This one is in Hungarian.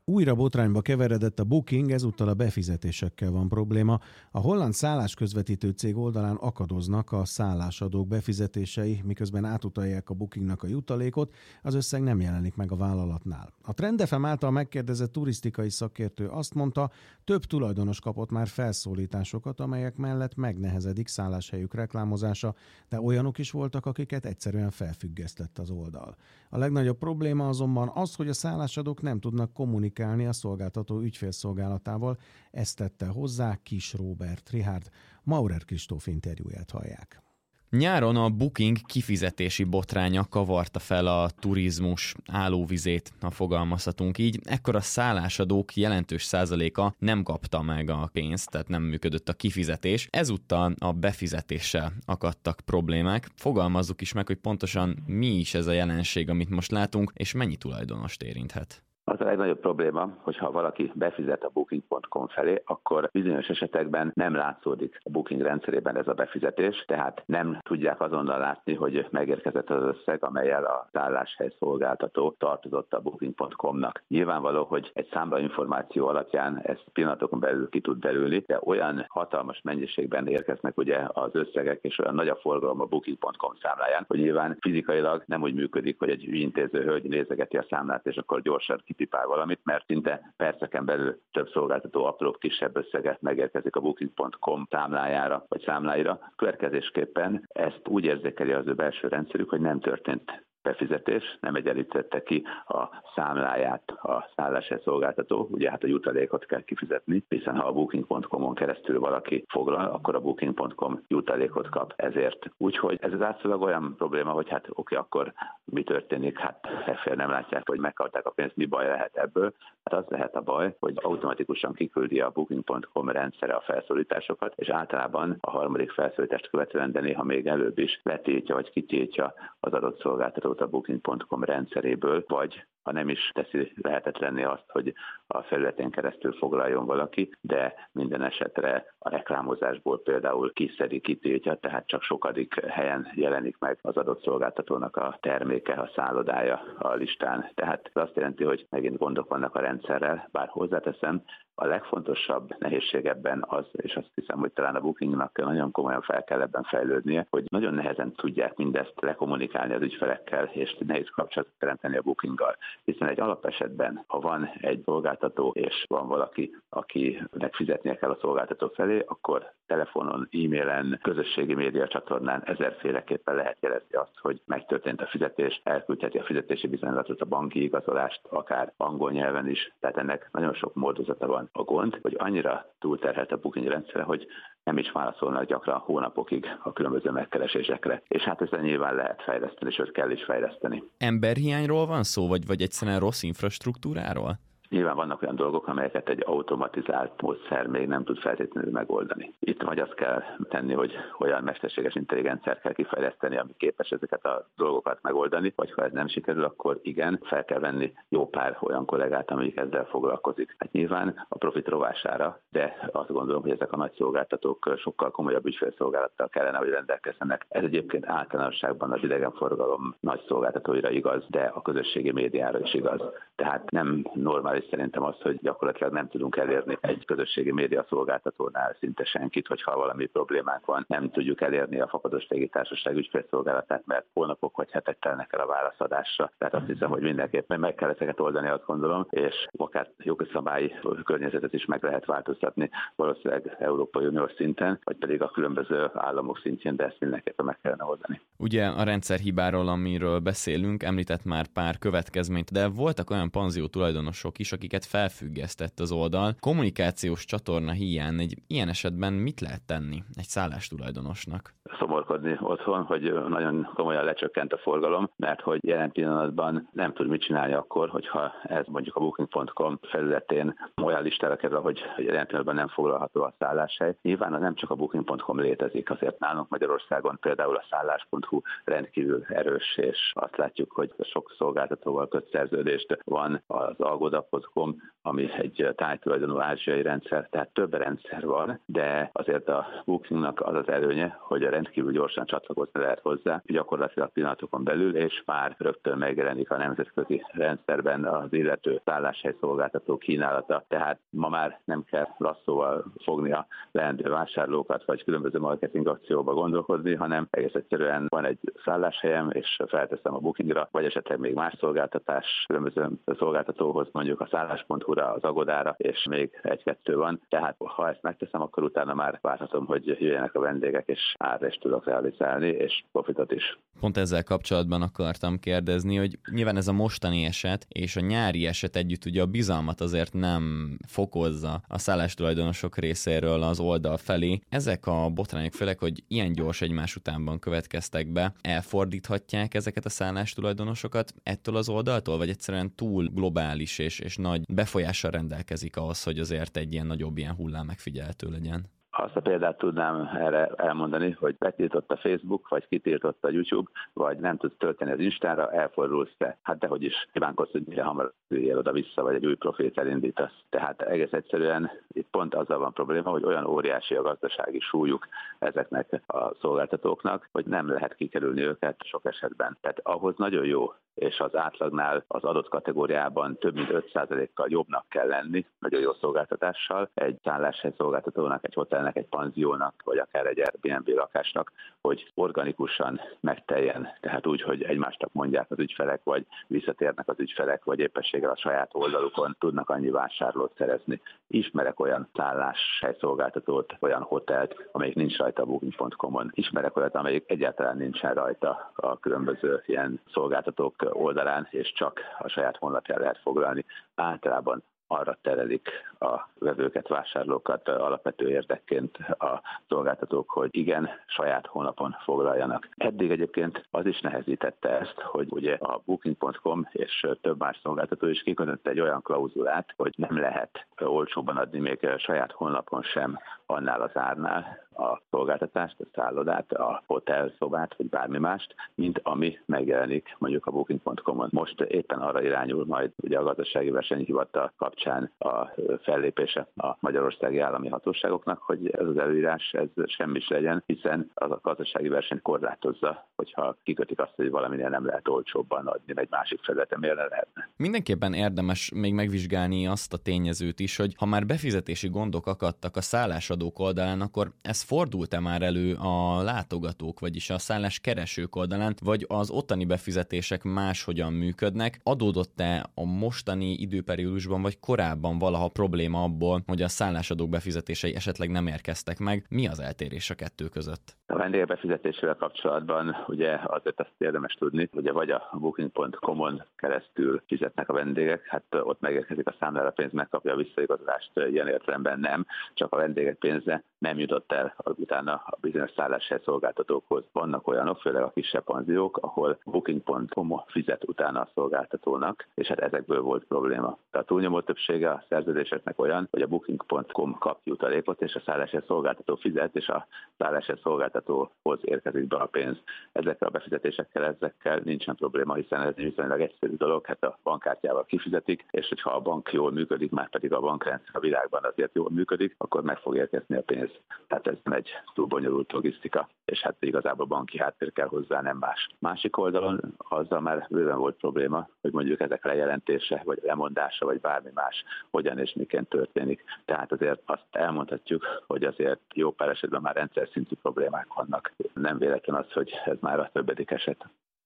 Újra botrányba keveredett a Booking, ezúttal a befizetésekkel van probléma. A holland szállásközvetítő cég oldalán akadoznak a szállásadók befizetései, miközben átutalják a Bookingnak a jutalékot, az összeg nem jelenik meg a vállalatnál. A Trend FM által megkérdezett turisztikai szakértő azt mondta, több tulajdonos kapott már felszólításokat, amelyek mellett megnehezedik szálláshelyük reklámozása, de olyanok is voltak, akiket egyszerűen felfüggesztett az oldal. A legnagyobb probléma azonban az, hogy a szállásadók nem tudnak kommunikálni a szolgáltató ügyfélszolgálatával, ezt tette hozzá Kis Róbert. Richárd Maurer Kristóf interjúját hallják. Nyáron a Booking kifizetési botránya kavarta fel a turizmus állóvizét, ha fogalmazhatunk így. Ekkor a szállásadók jelentős százaléka nem kapta meg a pénzt, tehát nem működött a kifizetés. Ezúttal a befizetéssel akadtak problémák. Fogalmazzuk is meg, hogy pontosan mi is ez a jelenség, amit most látunk, és mennyi tulajdonost érinthet. Az a legnagyobb probléma, hogyha valaki befizet a Booking.com felé, akkor bizonyos esetekben nem látszódik a Booking rendszerében ez a befizetés, tehát nem tudják azonnal látni, hogy megérkezett az összeg, amellyel a szálláshely szolgáltató tartozott a Booking.com-nak. Nyilvánvaló, hogy egy számlainformáció alapján ezt pillanatokon belül ki tud belőli, de olyan hatalmas mennyiségben érkeznek ugye az összegek, és olyan nagy a forgalom a Booking.com számláján, hogy nyilván fizikailag nem úgy működik, hogy egy ügyintéző hölgy nézegeti a számlát, és akkor gyorsan kitipál valamit, mert szinte perceken belül több szolgáltató apróbb, kisebb összeget megérkezik a Booking.com számlájára vagy számláira. Következésképpen ezt úgy érzékeli az ő belső rendszerük, hogy nem történt befizetés, nem egyenlítette ki a számláját a szálláshely szolgáltató, ugye hát a jutalékot kell kifizetni, hiszen ha a Booking.com-on keresztül valaki foglal, akkor a Booking.com jutalékot kap ezért. Úgyhogy ez az átszólag olyan probléma, hogy hát oké, akkor mi történik? Hát effél nem látják, hogy megkapták a pénzt, mi baj lehet ebből? Hát az lehet a baj, hogy automatikusan kiküldi a Booking.com rendszere a felszólításokat, és általában a harmadik felszólítást követően, de néha még előbb is letiltja vagy kitiltja az adott szolgáltatót a Booking.com rendszeréből, vagy ha nem is teszi lehetetlenné azt, hogy a felületén keresztül foglaljon valaki, de minden esetre a reklámozásból például kiszedi, kitiltja, tehát csak sokadik helyen jelenik meg az adott szolgáltatónak a terméke, a szállodája a listán. Tehát ez azt jelenti, hogy megint gondok vannak a rendszerrel, bár hozzáteszem, a legfontosabb nehézség ebben az, és azt hiszem, hogy talán a Bookingnak nagyon komolyan fel kell ebben fejlődnie, hogy nagyon nehezen tudják mindezt lekommunikálni az ügyfelekkel, és nehéz kapcsolatot teremteni a Bookinggal. Hiszen egy alapesetben, ha van egy szolgáltató, és van valaki, akinek fizetnie kell a szolgáltató felé, akkor telefonon, e-mailen, közösségi média csatornán ezerféleképpen lehet jelezni azt, hogy megtörtént a fizetés, elküldheti a fizetési bizonylatot, a banki igazolást, akár angol nyelven is, tehát ennek nagyon sok módozata van. A gond, hogy annyira túlterhelt a Booking rendszere, hogy nem is válaszolnak gyakran hónapokig a különböző megkeresésekre. És hát ezzel nyilván lehet fejleszteni, sőt kell is fejleszteni. Emberhiányról van szó, vagy egyszerűen rossz infrastruktúráról? Nyilván vannak olyan dolgok, amelyeket egy automatizált módszer még nem tud feltétlenül megoldani. Itt vagy azt kell tenni, hogy olyan mesterséges intelligenciát kell kifejleszteni, ami képes ezeket a dolgokat megoldani, vagy ha ez nem sikerül, akkor igen, fel kell venni jó pár olyan kollégát, amelyik ezzel foglalkozik. Hát nyilván a profit rovására, de azt gondolom, hogy ezek a nagy szolgáltatók sokkal komolyabb ügyfélszolgálattal kellene, hogy rendelkezzenek. Ez egyébként általánosságban az idegenforgalom nagy szolgáltatóira igaz, de a közösségi médiára is igaz. Tehát nem normális szerintem az, hogy gyakorlatilag nem tudunk elérni egy közösségi média szolgáltatónál szinte senkit, hogyha valami problémánk van. Nem tudjuk elérni a Fapados Légitársaság ügyfélszolgálatát, mert hónapok vagy hetek telnek el a válaszadásra. Tehát azt hiszem, hogy mindenképpen meg kell ezeket oldani, azt gondolom, és akár jogszabályi környezetet is meg lehet változtatni, valószínűleg Európai Uniós szinten, vagy pedig a különböző államok szintjén, de ezt mindenképpen meg kellene oldani. Ugye a rendszerhibáról, amiről beszélünk, említett már pár következményt, de voltak olyan panzió tulajdonosok is, akiket felfüggesztett az oldal. Kommunikációs csatorna hiány egy ilyen esetben mit lehet tenni egy szállástulajdonosnak? Szomorkodni otthon, hogy nagyon komolyan lecsökkent a forgalom, mert hogy jelen pillanatban nem tud mit csinálni akkor, hogyha ez mondjuk a Booking.com felületén olyan listára kerül, hogy jelen pillanatban nem foglalható a szálláshely. Nyilván nem csak a Booking.com létezik, azért nálunk Magyarországon például a szállás.hu rendkívül erős, és azt látjuk, hogy sok szolgáltatóval kötszerződést van, az Agoda Booking.com, ami egy tájtulajdonú ázsiai rendszer, tehát több rendszer van, de azért a Bookingnak az az előnye, hogy rendkívül gyorsan csatlakozni lehet hozzá, gyakorlatilag pillanatokon belül, és már rögtön megjelenik a nemzetközi rendszerben az illető szálláshely szolgáltató kínálata. Tehát ma már nem kell lasszóval fogni a leendő vásárlókat, vagy különböző marketing akcióba gondolkodni, hanem egész egyszerűen van egy szálláshelyem, és felteszem a Bookingra, vagy esetleg még más szolgáltatás különböző szolgáltatóhoz, mondjuk a szállás.hu-ra, az Agodára, és még egy-kettő van. Tehát ha ezt megteszem, akkor utána már várhatom, hogy jöjjenek a vendégek, és árra is tudok realizálni, és profitot is. Pont ezzel kapcsolatban akartam kérdezni, hogy nyilván ez a mostani eset és a nyári eset együtt ugye a bizalmat azért nem fokozza a szállástulajdonosok részéről az oldal felé. Ezek a botrányok, főleg, hogy ilyen gyors egymás utánban következtek be, elfordíthatják ezeket a szállástulajdonosokat ettől az oldaltól, vagy egyszerűen túl globális és nagy befolyással rendelkezik ahhoz, hogy azért egy ilyen nagyobb ilyen hullám megfigyelhető legyen? Azt a példát tudnám erre elmondani, hogy betiltott a Facebook, vagy kitiltott a YouTube, vagy nem tudsz tölteni az Instára, elfordulsz te. Hát dehogy is kívánkodsz, hogy mire hamar üljél oda-vissza, vagy egy új profilt elindítasz. Tehát egész egyszerűen itt pont azzal van probléma, hogy olyan óriási a gazdasági súlyuk ezeknek a szolgáltatóknak, hogy nem lehet kikerülni őket sok esetben. Tehát ahhoz nagyon jó, és az átlagnál az adott kategóriában több mint 5%-kal jobbnak kell lenni, nagyon jó szolgáltatással, egy szálláshely szolgáltatónak, egy hotelnek, egy panziónak, vagy akár egy Airbnb lakásnak, hogy organikusan megteljen. Tehát úgy, hogy egymásnak mondják az ügyfelek, vagy visszatérnek az ügyfelek, vagy éppenséggel a saját oldalukon tudnak annyi vásárlót szerezni. Ismerek olyan szálláshely szolgáltatót, olyan hotelt, amelyik nincs rajta a Booking.com-on. Ismerek olyat, amelyik egyáltalán nincsen rajta a különböző ilyen szolgáltatók oldalán, és csak a saját honlapján lehet foglalni. Általában arra terelik a vevőket, vásárlókat alapvető érdekként a szolgáltatók, hogy igen, saját honlapon foglaljanak. Eddig egyébként az is nehezítette ezt, hogy ugye a Booking.com és több más szolgáltató is kikötött egy olyan klauzulát, hogy nem lehet olcsóban adni még saját honlapon sem annál az árnál a szolgáltatást, a szállodát, a hotelszobát, vagy bármi mást, mint ami megjelenik mondjuk a Booking.com-on. Most éppen arra irányul majd ugye a gazdasági versenyhivatal kapcsán a fellépése a magyarországi állami hatóságoknak, hogy ez az előírás ez semmis legyen, hiszen az a gazdasági verseny korlátozza, hogyha kikötik azt, hogy valaminél nem lehet olcsóbban adni egy másik felületen, miért ne lehetne. Mindenképpen érdemes még megvizsgálni azt a tényezőt is, hogy ha már befizetési gondok akadtak a szállásadók oldalán, akkor ez fordult-e már elő a látogatók, vagyis a szálláskeresők oldalán, vagy az ottani befizetések máshogyan működnek? Adódott-e a mostani időperiódusban, vagy korábban valaha probléma abból, hogy a szállásadók befizetései esetleg nem érkeztek meg? Mi az eltérés a kettő között? A vendégbefizetésével kapcsolatban ugye azért azt érdemes tudni, ugye vagy a Booking.com-on keresztül fizetnek a vendégek, hát ott megérkezik a számlára, a pénz megkapja a visszaigazolást, ilyen értelemben nem, csak a vendégek pénze nem jutott el utána a bizonyos szálláshely szolgáltatókhoz. Vannak olyanok, főleg a kisebb panziók, ahol Booking.com fizet utána a szolgáltatónak, és hát ezekből volt probléma. A túlnyomó többsége a szerződéseknek olyan, hogy a Booking.com kap jutalékot, és a szálláshely szolgáltató fizet, és a szálláshely szolgáltatóhoz érkezik be a pénz. Ezekkel a befizetésekkel, ezekkel nincsen probléma, hiszen ez egy viszonylag egyszerű dolog, hát a bankkártyával kifizetik, és hogyha a bank jól működik, már pedig a bankrendszer a világban azért jól működik, akkor meg fog érkezni a pénz. Tehát ez nem egy túl bonyolult logisztika, és hát igazából banki háttér kell hozzá, nem más. Másik oldalon azzal már bőven volt probléma, hogy mondjuk ezek lejelentése, vagy lemondása, vagy bármi más, hogyan és miként történik. Tehát azért azt elmondhatjuk, hogy azért jó pár esetben már rendszer szintű problémák vannak. Nem véletlen az, hogy ez már a többedik eset.